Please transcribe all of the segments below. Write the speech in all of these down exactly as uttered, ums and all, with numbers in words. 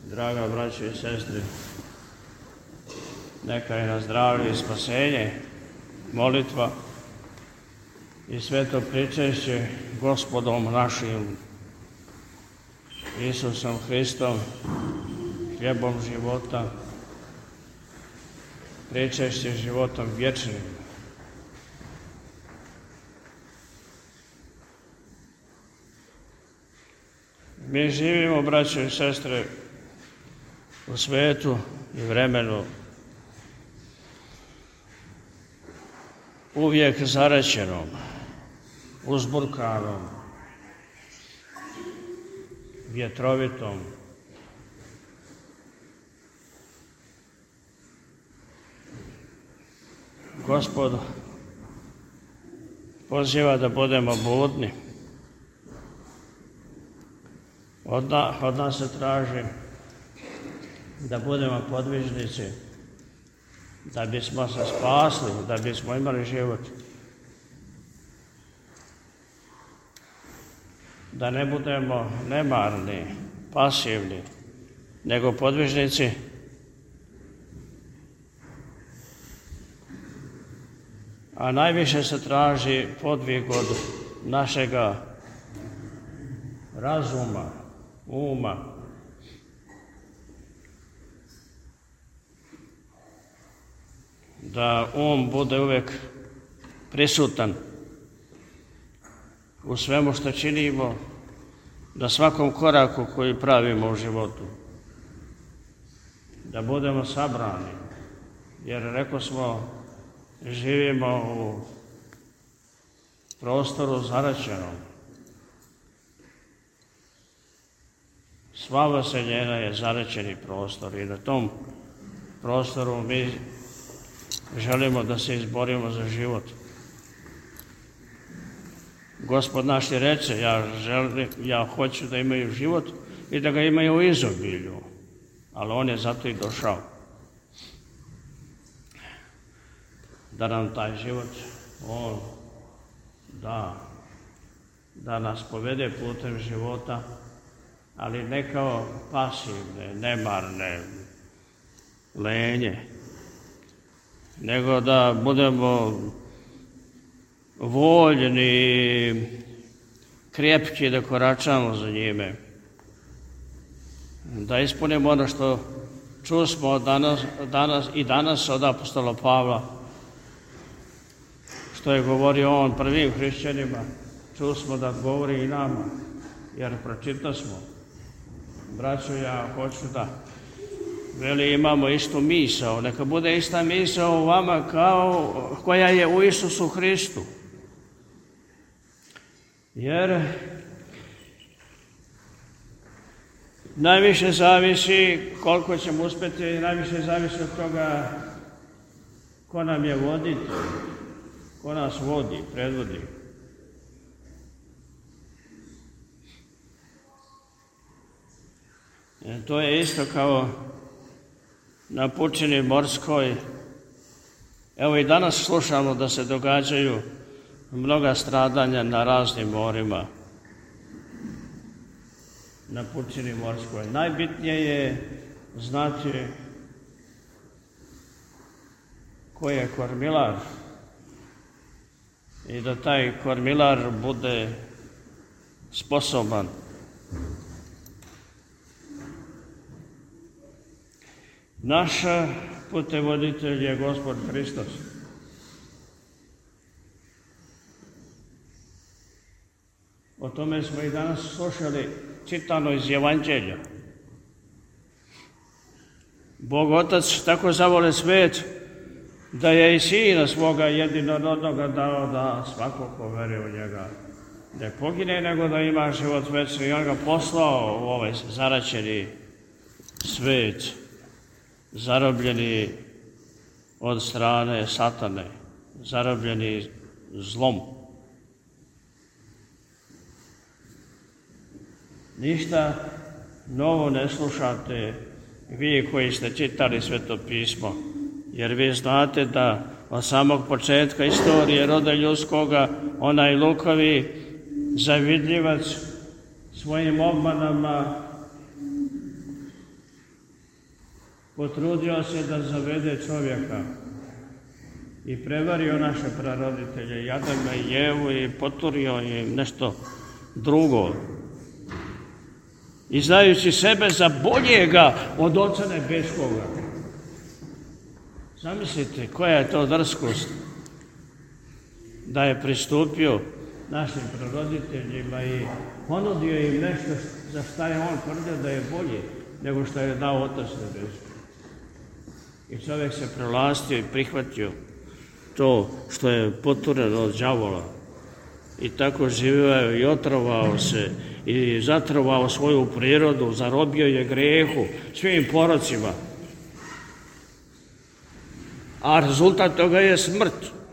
Draga braćo i sestre, neka je na zdravlje i spasenje, molitva i sveto pričešće Gospodom našim Isusom Hristom, hljebom života, pričešće životom vječnim. Mi živimo, braćo i sestre, u svijetu i vremenu uvijek zaraćenom, uzburkanom, vjetrovitom. Gospod poziva da budemo budni. Od, na, od nas se traži da budemo podvižnici, da bismo se spasli, da bismo imali život. Da ne budemo nemarni, pasivni, nego podvižnici. A najviše se traži podvig od našega razuma, uma. Da um bude uvijek prisutan u svemu što činimo, na svakom koraku koji pravimo u životu. Da budemo sabrani, jer reko smo, živimo u prostoru zaraćenom. Sva vaseljena je zaraćeni prostor i na tom prostoru mi želimo da se izborimo za život. Gospod naš je reče, ja, želim, ja hoću da imaju život i da ga imaju u izobilju, ali on je zato i došao. Da nam taj život, on da, da nas povede putem života, ali ne kao pasivne, nemarne, lenje, nego da budemo voljni, krepki da koračamo za njime, da ispunimo ono što čusmo danas, danas i danas od apostola Pavla, što je govorio on prvim hrišćanima, čusmo da govori i nama, jer pročitali smo. Braćo, ja hoću da veli imamo istu misao, neka bude ista misao u vama kao koja je u Isusu Hristu. Jer najviše zavisi koliko ćemo uspjeti, najviše zavisi od toga ko nam je voditelj, ko nas vodi, predvodi. E, to je isto kao na pučini morskoj. Evo i danas slušamo da se događaju mnoga stradanja na raznim morima. Na pučini morskoj. Najbitnije je znati ko je kormilar i da taj kormilar bude sposoban. Naš putevoditelj je Gospod Hristos. O tome smo i danas slušali čitano iz Evanđelja. Bog Otac tako zavole svijet da je i Sina svoga jedinorodnoga dao da svako ko veruje u njega ne pogine, nego da ima život večni. I on ga poslao u ovaj zaraćeni svijet, zarobljeni od strane satane, zarobljeni zlom. Ništa novo ne slušate vi koji ste čitali Sveto pismo, jer vi znate da od samog početka istorije roda ljudskoga onaj lukavi zavidljivac svojim obmanama potrudio se da zavede čovjeka i prevario naše praroditelje, i Adama i Jevu, i poturio im nešto drugo, izdajući sebe za boljega od Oca Nebeskoga. Zamislite koja je to drskost, da je pristupio našim praroditeljima i ponudio im nešto za šta je on tvrdio da je bolje nego što je dao Otac Nebeski. I čovjek se prelastio i prihvatio to što je potureno od đavola i tako živio i otrovao se i zatrovao svoju prirodu, zarobio je grehu, svim porocima. A rezultat toga je smrt.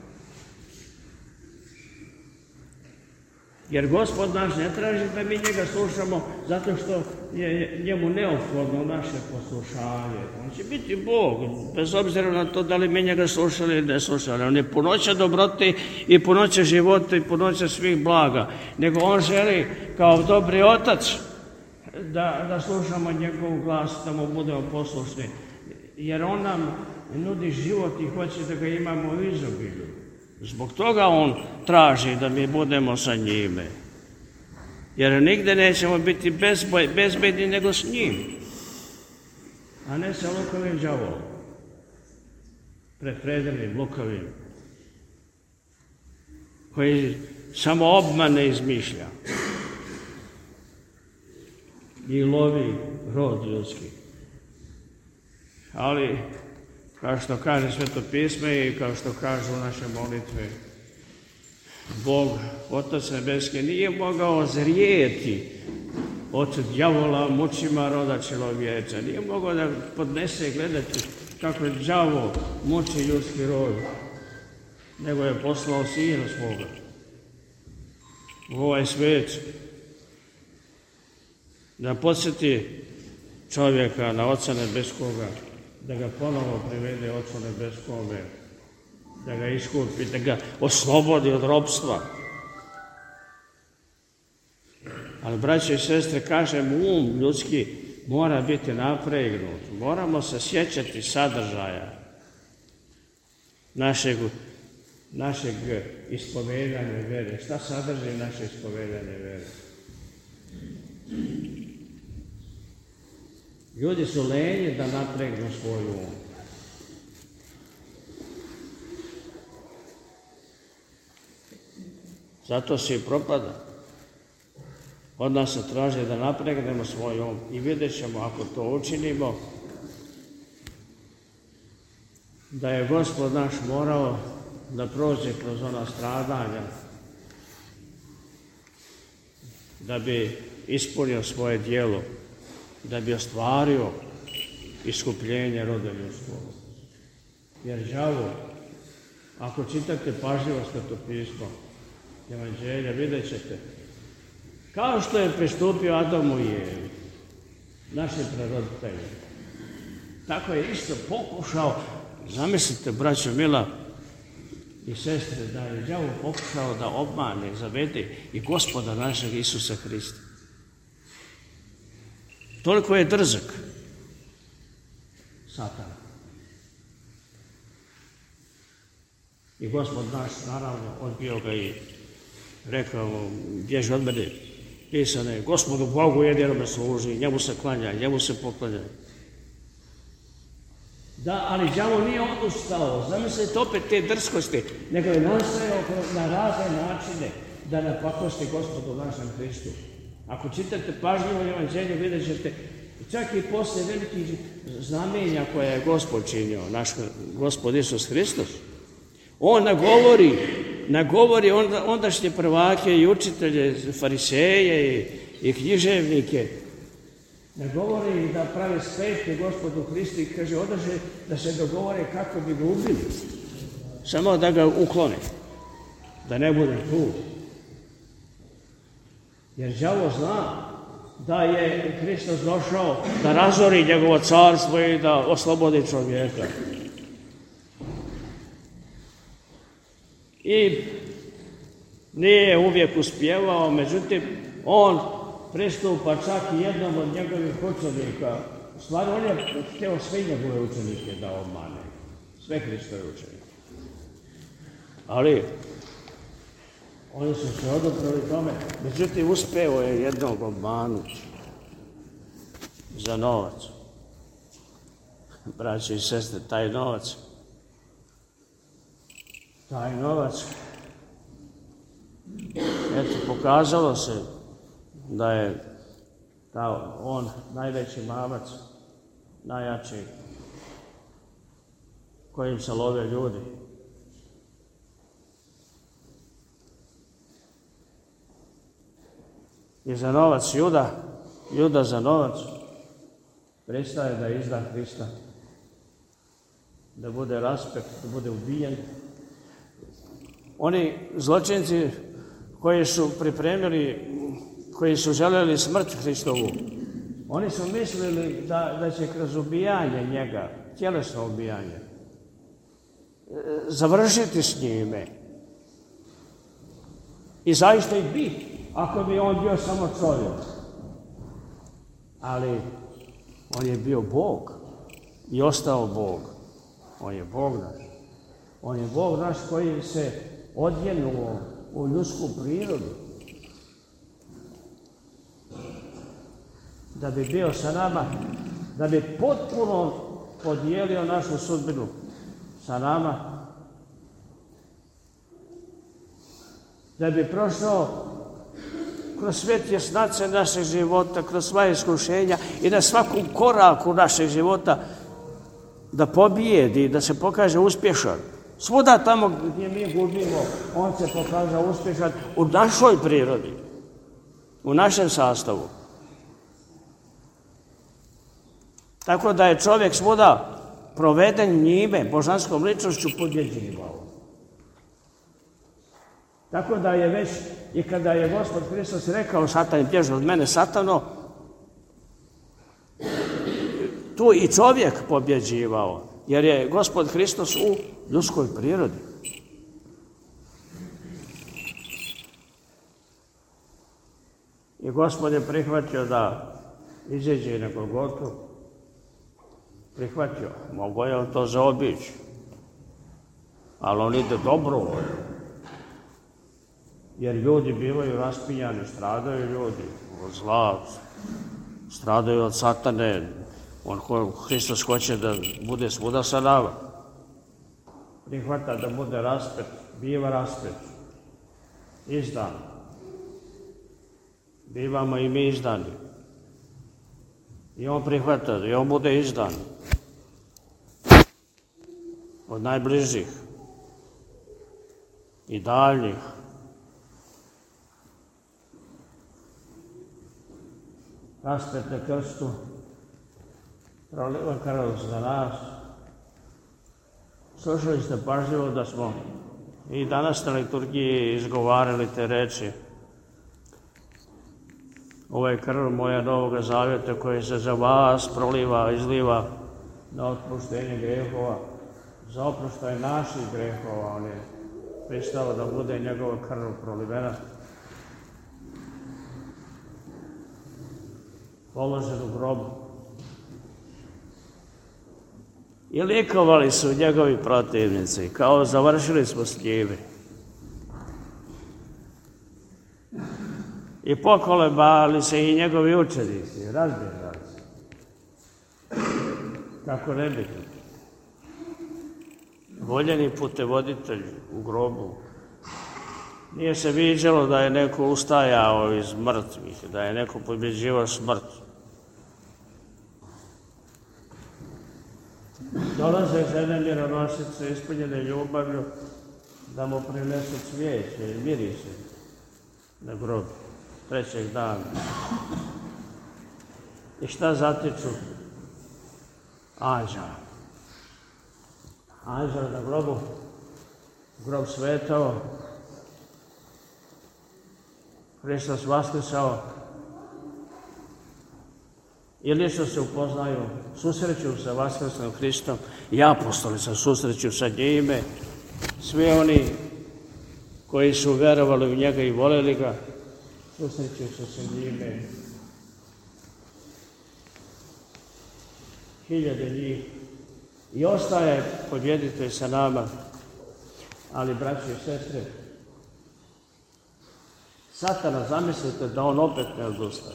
Jer Gospod naš ne traži da mi njega slušamo zato što je njemu neophodno naše poslušanje. On će biti Bog, bez obzira na to da li mi njega slušali ili ne slušali. On je punoća dobrote i punoća života i punoća svih blaga. Nego on želi kao dobri otac da, da slušamo njegov glas, da mu budemo poslušni. Jer on nam nudi život i hoće da ga imamo u izobilju. Zbog toga on traži da mi budemo sa njime. Jer nigde nećemo biti bezboj, bezbedni nego s njim, a ne sa lukavim đavolom, prepredivnim, lukavim, koji samo obmane izmišlja i lovi rod ljudski. Ali, kao što kaže Sveto pismo i kao što kažu naše molitve, Bog, Otac Nebeski, nije mogao zrijeti od đavola mučima roda čelovječa. Nije mogao da podnese gledati kako đavo muči ljudski rod, nego je poslao Sina svoga u ovaj svijet da podsjeti čovjeka na Oca Nebeskoga, da ga ponovo privede Ocu Nebeskome, da ga iskupi, da ga oslobodi od ropstva. Ali, braće i sestre, kažem, um ljudski mora biti napregnut. Moramo se sjećati sadržaja našeg, našeg ispovedanja vere. Šta sadrži naše ispovedanje vere? Ljudi su lenji da napregnu svoju um. Zato se i propada. Od nas se traži da napregnemo svoj um i vidjet ćemo, ako to učinimo, da je Gospod naš morao da prođe kroz ona stradanja da bi ispunio svoje djelo, da bi ostvario iskupljenje roda ljudskog. Jer đavo, ako čitate pažljivo Sveto pismo, Evanđelja, vidjet ćete, kao što je pristupio Adamu i Jevi, našim praroditeljima, tako je isto pokušao, zamislite, braćo mila i sestre, da je đavo pokušao da obmane, zavede i Gospoda našeg Isusa Hrista. Toliko je drzak Satan. I Gospod naš, naravno, odbio ga i rekao mu, bježi od mene, pisano je, Gospodu Bogu jedinome služi, njemu se klanja, njemu se poklanja. Da, ali đavo nije odustao, zamislite opet te drskosti, nego je nastojao na razne načine da napakosti Gospodu našem Hristu. Ako čitate pažljivo Evanđelje, vidjet ćete, čak i posle velikih znamenja koje je Gospod činio, naš Gospod Isus Hristos, on nagovori, nagovori onda, ondašnje prvake i učitelje, fariseje i, i književnike, nagovori da prave spetke Gospodu Hristu i kaže, odaže da se dogovore kako bi ga ubili, samo da ga uklone, da ne bude tu. Jer đavo zna da je Hristos došao da razori njegovo carstvo i da oslobodi čovjeka. I nije uvijek uspjevao, međutim, on pristupa čak i jednom od njegovih učenika, stvari on je htio sve njegove učenike da obmane, sve Hristove učenike. Ali oni su se oduprali tome, međutim uspeo je jednog obmanuti za novac. Braći i sestre, taj novac, taj novac, eto, pokazalo se da je ta, on najveći mamac, najjači, kojim se love ljudi. I za novac Juda, Juda za novac, pristaje da izda Hrista, da bude raspet, da bude ubijen. Oni zločinci koji su pripremili, koji su željeli smrt Hristovu, oni su mislili da, da će kroz ubijanje njega, tjelesno ubijanje, završiti s njime. I zaista i biti, ako bi on bio samo čovjek. Ali on je bio Bog i ostao Bog. On je Bog naš. On je Bog naš koji se odjenuo u ljudsku prirodu. Da bi bio sa nama, da bi potpuno podijelio našu sudbinu sa nama. Da bi prošao kroz sve tjesnace našeg života, kroz sva iskušenja i na svakom koraku našeg života da pobijedi, da se pokaže uspješan. Svuda tamo gdje mi gubimo, on se pokaže uspješan u našoj prirodi, u našem sastavu. Tako da je čovjek svuda proveden njime, božanskom ličnošću, pobjeđivao. Tako da je već i kada je Gospod Hristos rekao Satan bježi od mene, Satano, tu i čovjek pobjeđivao, jer je Gospod Hristos u ljudskoj prirodi. I Gospod je prihvatio da izađe na Golgotu, prihvatio, mogao je on to zaobići, ali on ide dobrovoljno. Jer ljudi bivaju raspinjani, stradaju ljudi od zla, stradaju od satane. On, Hristos hoće da bude svuda sa nama. Prihvata da bude raspet, biva raspet, izdan. Bivamo i mi izdani. I on prihvata, i on bude izdan. Od najbližih i daljnjih. Raspet na krstu, proliva krv za nas. Slušali ste pažljivo da smo i danas na liturgiji izgovarali te reči. Ovo je krv moja novoga zavjeta koji se za vas proliva, izliva na otpuštenje grehova, za oproštaj naših grehova. On je pristao da bude njegova krv prolivena. Položen u grobu. I likovali su njegovi protivnici, kao završili smo s njime. I pokolebali se i njegovi učenici, razbježali se. Kako ne bi? Voljeni putevoditelj u grobu. Nije se viđalo da je neko ustajao iz mrtvih, da je neko pobjeđivao smrt. Dolaze žene mironosice ispunjene ljubavlju da mu prinesu cvijeće i mirise na grob trećeg dana. I šta zatiču? Anđela. Anđela na grobu, grob svetao, Hristos vaskrsao i lično se upoznaju, susreću sa vaskrslim Hristom i apostoli se susreću sa njime, svi oni koji su vjerovali u njega i voleli ga, susreću se sa njime. hiljade njih i ostaje pobjeditelj sa nama. Ali, braći i sestre, Satana, zamislite da on opet ne odustaje.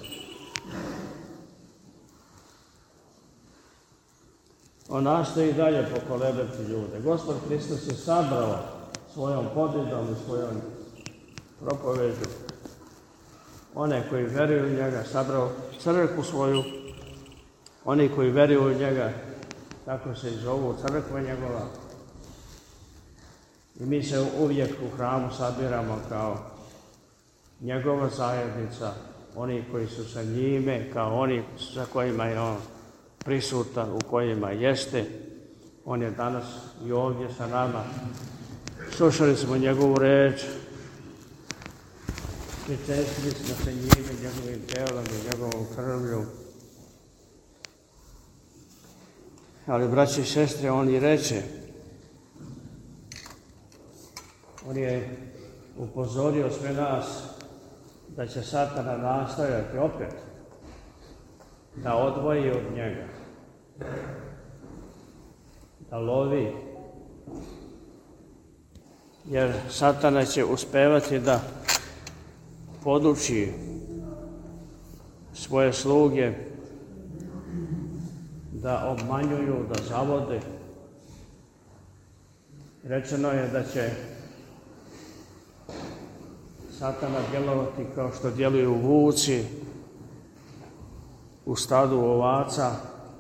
On nastoji dalje pokolebati ljude. Gospod Hristos je sabrao svojom pobjedom i svojom propoveđu one koji veruju u njega, sabrao crkvu svoju, oni koji veruju u njega, tako se i zovu, crkva njegova. I mi se uvijek u hramu sabiramo kao njegova zajednica, oni koji su sa njime, kao oni sa kojima je on prisutan, u kojima jeste. On je danas i ovdje sa nama. Slušali smo njegovu reč, pričestili smo se njime, njegovim telom i njegovom krvlju. Ali, braći i sestre, on i reče, on je upozorio sve nas da će Satana nastojati opet da odvoji od njega, da lovi, jer Satana će uspevati da poduči svoje sluge, da obmanjuju, da zavode. Rečeno je da će Satana djelovati kao što djeluju vuci u stadu ovaca.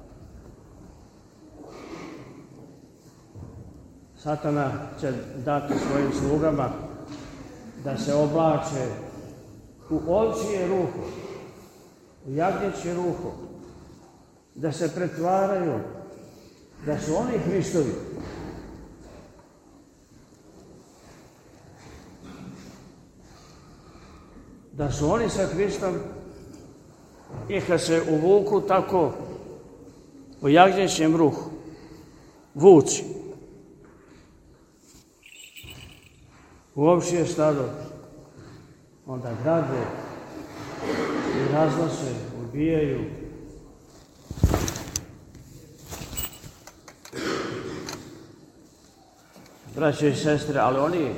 Satana će dati svojim slugama da se oblače u ovčije ruho, u jagnjeće ruho, da se pretvaraju da su oni Hristovi. Da su oni sa Hristom i kad se uvuku tako u jagnjećem ruhu, vuci, u ovčije stado, onda grade i raznose, ubijaju. Braće i sestre, ali oni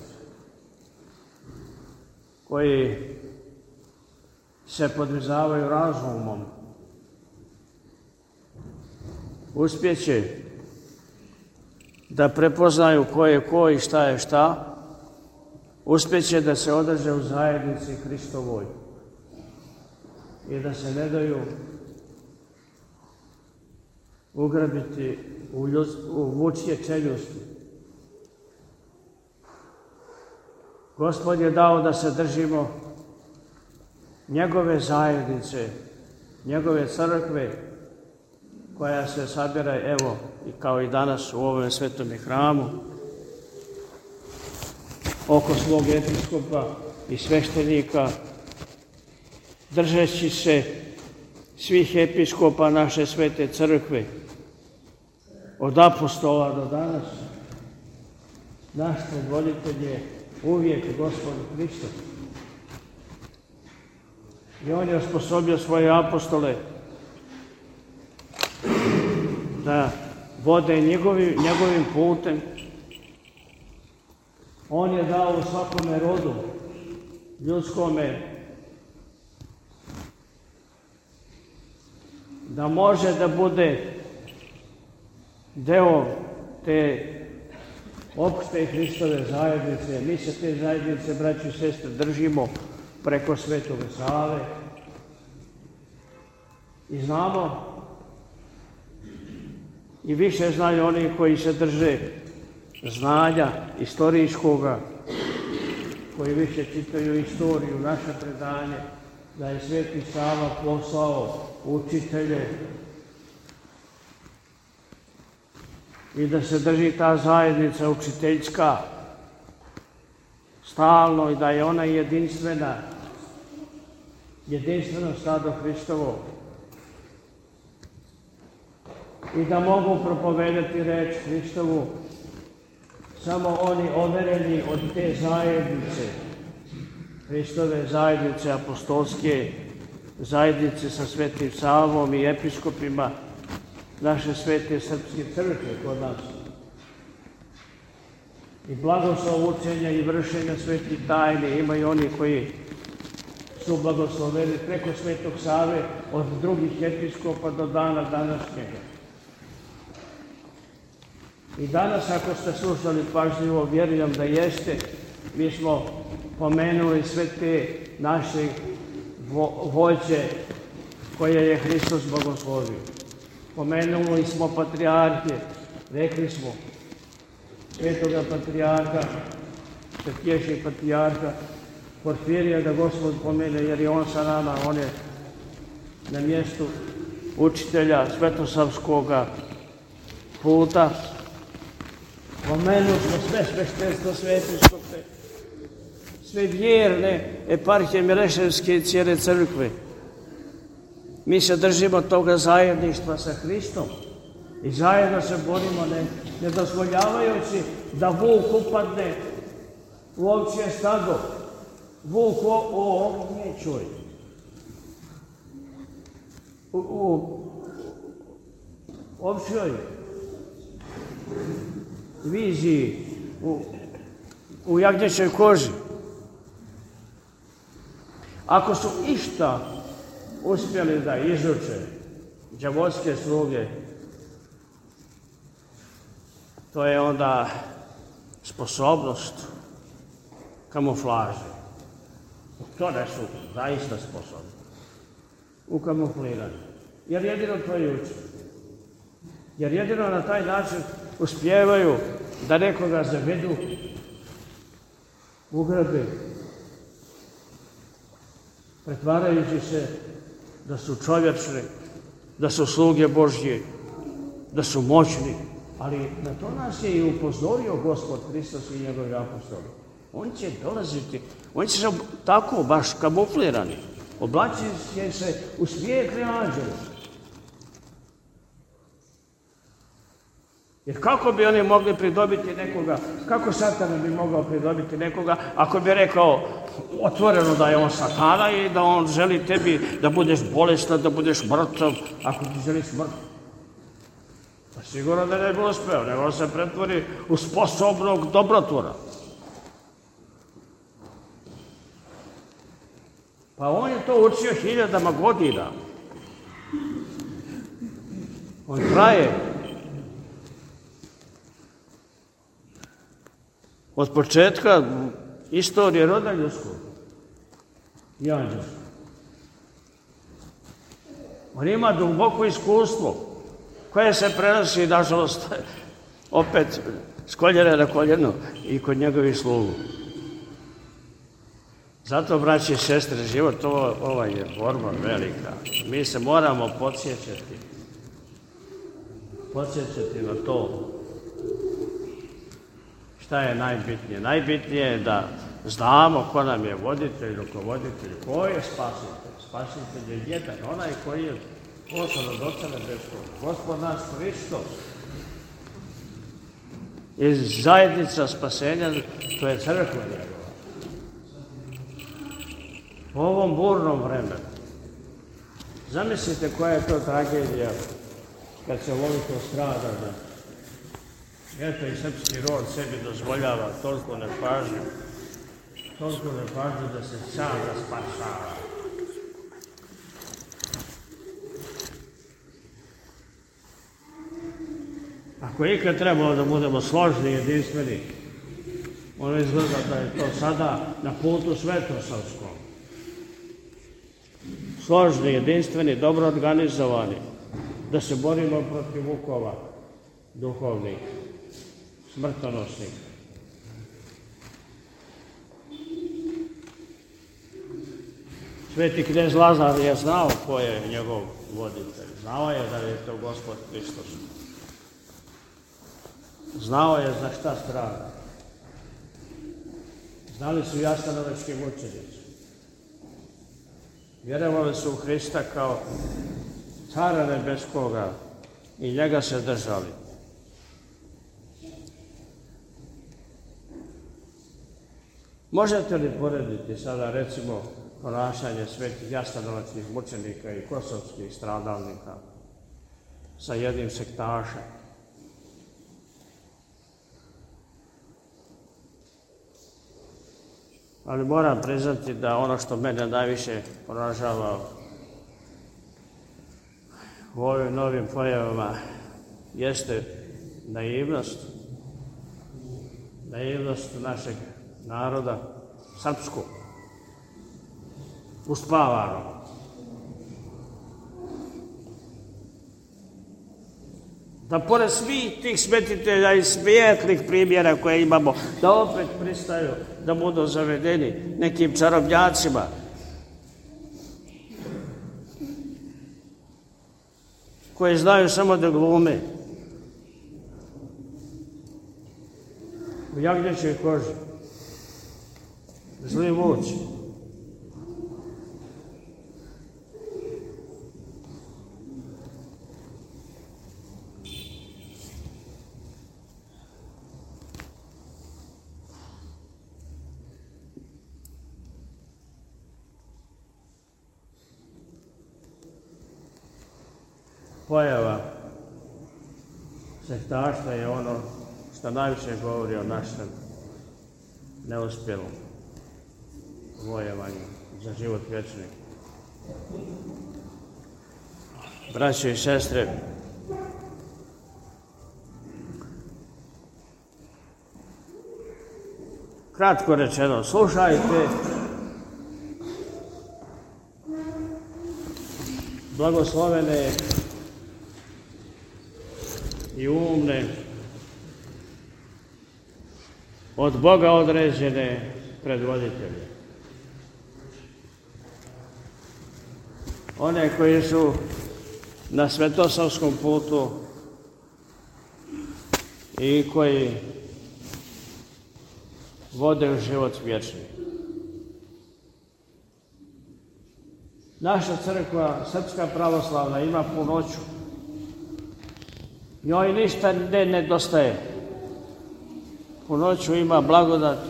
koji se podvizavaju razumom, uspjeće da prepoznaju ko je ko i šta je šta, uspjeće da se održe u zajednici Hristovoj i da se ne daju ugrabiti u, ljud, u vučje čeljusti. Gospod je dao da se držimo njegove zajednice, njegove crkve, koja se sabira, evo, kao i danas u ovom svetom hramu, oko svog episkopa i sveštenika, držeći se svih episkopa naše svete crkve, od apostola do danas. Naš predvoditelj je uvijek Gospod Hristos. I on je osposobio svoje apostole da vode njegovim, njegovim putem. On je dao svakome rodu, ljudskome, da može da bude deo te opšte Hristove zajednice. Mi se te zajednice, braći i sestre, držimo preko Svetog Save i znamo, i više znaju oni koji se drže znanja istorijskoga, koji više čitaju istoriju, naše predanje, da je Sveti Sava poslao učitelje i da se drži ta zajednica učiteljska stalno i da je ona jedinstvena, jedinstveno stado Hristovo i da mogu propovedati reč Hristovu samo oni overeni od te zajednice, Hristove zajednice apostolske, zajednice sa Svetim Savom i episkopima, naše svete srpske crkve kod nas. I blagoslov učenja i vršenja svetih tajni imaju oni koji su blagosloveni preko Svetog Save od drugih episkopa do dana današnjega. I danas, ako ste slušali pažljivo, vjerujem da jeste, mi smo pomenuli sve te naše vo vođe koje je Hristos blagoslovio. Pomenuli smo patrijarhe, rekli smo svetoga patrijarha, svetješeg patrijarha Porfirija, da Gospod pomene, jer je on sa nama, on je na mjestu učitelja svetosavskoga puta. Pomenuli smo sve sveštenstvo svetiškote, sve vjerne eparhije Mileševske i cijele crkve. Mi se držimo toga zajedništva sa Hristom i zajedno se borimo, ne, ne dozvoljavajući da vuk upadne u ovčje stado. Vuk o, o ognječoj, u, u ovčjoj viziji, u, u jagnječoj koži. Ako su išta uspjeli da izuče đavolske sluge, to je onda sposobnost kamuflaže. To ne su zaista sposobni u kamufliranju. Jer jedino to i uče. Jer jedino na taj način uspijevaju da nekoga zavedu, ugrabe, pretvarajući se da su čovječni, da su sluge Božje, da su moćni. Ali na to nas je i upozorio Gospod Hristos i njegovi apostoli. On će dolaziti, oni će se tako baš kamuflirani, oblačit će se u svijetli anđeli. Jer kako bi oni mogli pridobiti nekoga, kako Satan bi mogao pridobiti nekoga ako bi rekao otvoreno da je on Satana i da on želi tebi da budeš bolestan, da budeš mrtav, ako ti želi smrt. Pa sigurno da ne bi uspeo, nego se pretvori u sposobnog dobrotvora. Pa on je to učio hiljadama godina. On traje od početka istorije roda ljudskog i anđelskog. On ima duboko iskustvo koje se prenosi, nažalost, opet s koljena na koljeno i kod njegovih slugu. Zato, braći i sestre, život ovo, ova je borba velika. Mi se moramo podsjećati, podsjećati na to šta je najbitnije. Najbitnije je da znamo ko nam je voditelj, rukovoditelj, ko je spasitelj. Spasitelj je jedan, onaj koji je poslan od Oca nebeskog, Gospod naš Hristos. I zajednica spasenja, to je crkva njegova. U ovom burnom vremenu. Zamislite koja je to tragedija kad se ovoliko strada da eto i srpski rod sebi dozvoljava toliko nepažnju, toliko nepažnju da se sam raspašava. Ako je ikad trebalo da budemo složni i jedinstveni, ono izgleda da je to sada na putu svetosavskom. Složni, jedinstveni, dobro organizovani, da se borimo protiv vukova duhovnih, smrtonosnih. Sveti knez Lazar je znao ko je njegov voditelj. Znao je da je to Gospod Hristos. Znao je za šta strada. Znali su Jasenovački mučenici. Vjerovali su u Hrista kao cara nebeskoga i njega se držali. Možete li porediti sada, recimo, ponašanje svetih jasenovačkih mučenika i kosovskih stradalnika sa jednim sektašem. Ali moram priznati da ono što mene najviše poražava u ovim novim pojavama jeste naivnost, naivnost našeg naroda, srpskog, uspavano. Da pored svih tih smetitelja i svijetlih primjera koje imamo, da opet pristaju da budu zavedeni nekim čarobnjacima. Koji znaju samo da glume. U jagnjećoj koži. Zli vuci. Pojava sektaštva je ono što najviše govori o našem neuspjelom vojevanju za život vječni. Braćo i sestre, kratko rečeno, slušajte blagoslovene i umne, od Boga određene predvoditelje. One koji su na svetosavskom putu i koji vode u život vječni. Naša crkva, Srpska pravoslavna, ima punoću. Njoj ništa ne nedostaje. Punoću ima blagodati,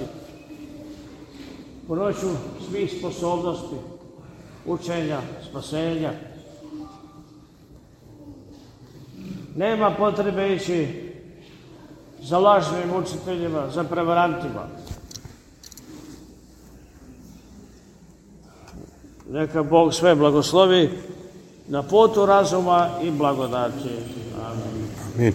punoću svih sposobnosti, učenja, spasenja. Nema potrebe ići za lažnim učiteljima, za prevarantima. Neka Bog sve blagoslovi na putu razuma i blagodati.